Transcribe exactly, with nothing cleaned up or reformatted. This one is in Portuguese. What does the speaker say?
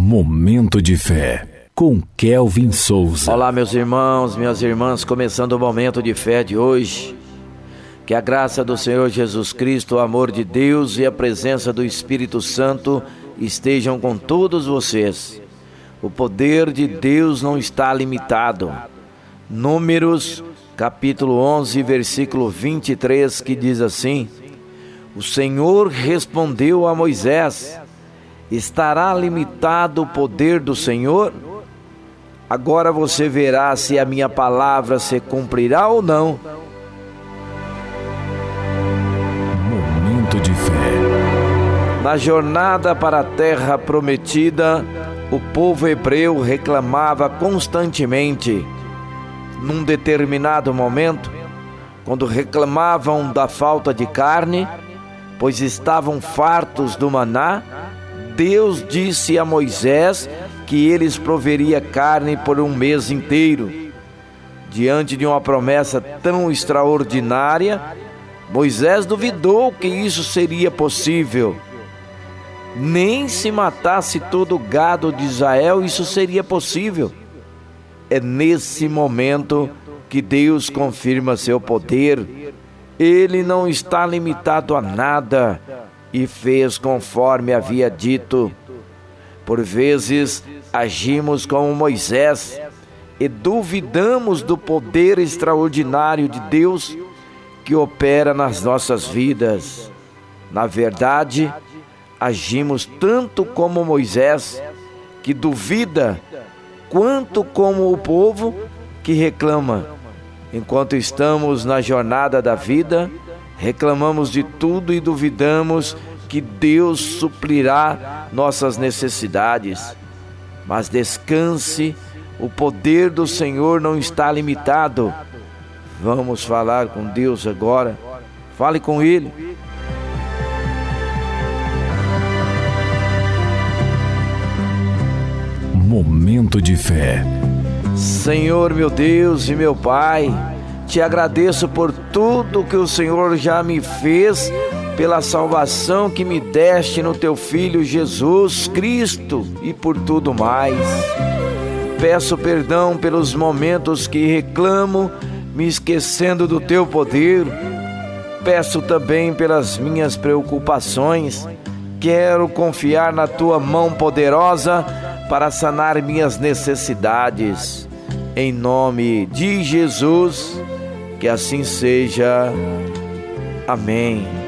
Momento de Fé, com Kelvin Souza. Olá, meus irmãos, minhas irmãs, começando o Momento de Fé de hoje. Que a graça do Senhor Jesus Cristo, o amor de Deus e a presença do Espírito Santo estejam com todos vocês. O poder de Deus não está limitado. Números, capítulo onze, versículo vinte e três, que diz assim: O Senhor respondeu a Moisés: estará limitado o poder do Senhor? Agora você verá se a minha palavra se cumprirá ou não. Momento de Fé. Na jornada para a terra prometida, o povo hebreu reclamava constantemente. Num determinado momento, quando reclamavam da falta de carne, pois estavam fartos do maná, Deus disse a Moisés que eles proveria carne por um mês inteiro. Diante de uma promessa tão extraordinária, Moisés duvidou que isso seria possível. Nem se matasse todo o gado de Israel, isso seria possível. É nesse momento que Deus confirma seu poder. Ele não está limitado a nada e fez conforme havia dito. Por vezes agimos como Moisés e duvidamos do poder extraordinário de Deus que opera nas nossas vidas. Na verdade, agimos tanto como Moisés, que duvida, quanto como o povo que reclama. Enquanto estamos na jornada da vida, reclamamos de tudo e duvidamos que Deus suprirá nossas necessidades. Mas descanse, o poder do Senhor não está limitado. Vamos falar com Deus agora. Fale com Ele. Momento de Fé. Senhor, meu Deus e meu Pai, te agradeço por tudo que o Senhor já me fez, pela salvação que me deste no teu Filho Jesus Cristo e por tudo mais. Peço perdão pelos momentos que reclamo, me esquecendo do teu poder. Peço também pelas minhas preocupações. Quero confiar na tua mão poderosa para sanar minhas necessidades. Em nome de Jesus, que assim seja. Amém.